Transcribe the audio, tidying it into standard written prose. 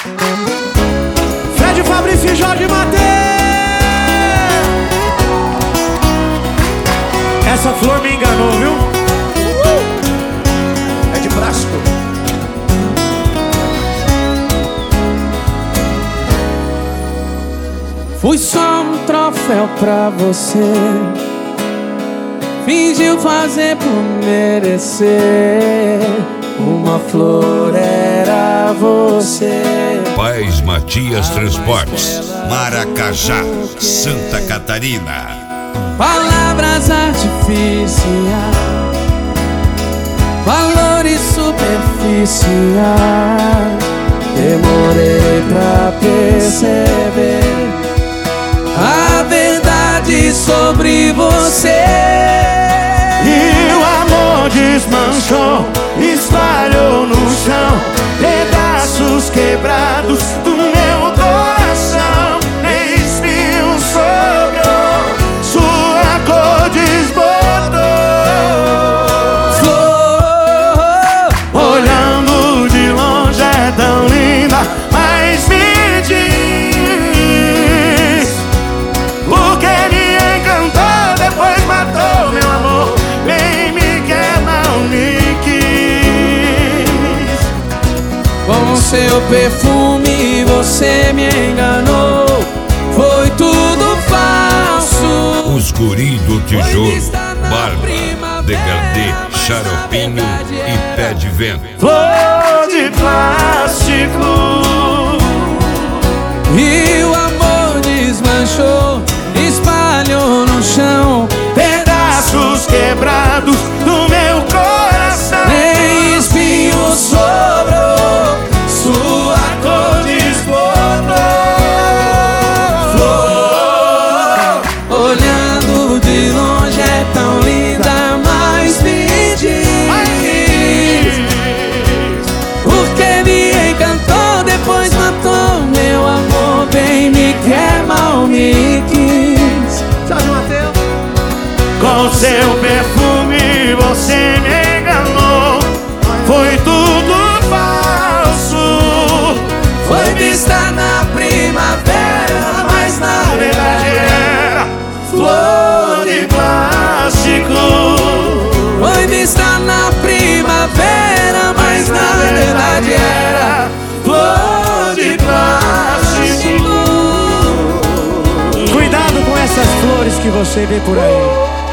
Fred, Fabrício e Jorge Mateus. Essa flor me enganou, viu? É de plástico. Fui só um troféu pra você, fingiu fazer por merecer. Uma flor era você. Pais Matias Transportes, Maracajá, Santa Catarina. Palavras artificiais, valores superficiais. Demorei pra perceber a verdade sobre você. E o amor desmanchou, espalhou no chão pedaços quebrados do meu coração. Espinho sobrou, sua cor desbotou. Flor, olhando de longe é tão linda, mas me diz por que me encantou, depois matou meu amor. Nem me quer, não me quis. com seu perfume você me enganou. Foi tudo falso. Os Guri do Tijolo, Barba, Degradê, Xaropinho e Pé de Vento. Flor de plástico. E o amor desmanchou, espalhou no chão Pedaços quebrados do meu coração. nem espinho sobrou, Sua cor desbotou. flor. Olhando de longe é tão linda, mas me diz por que me encantou, depois matou meu amor. Bem me quer, mal me quis. Jorge Mateus. Com seu perfume você me enganou. Foi tudo falso. Foi vista na primavera, mas na verdade era flor de plástico. foi vista na primavera, mas na verdade era flor de plástico. Cuidado com essas flores que você vê por aí.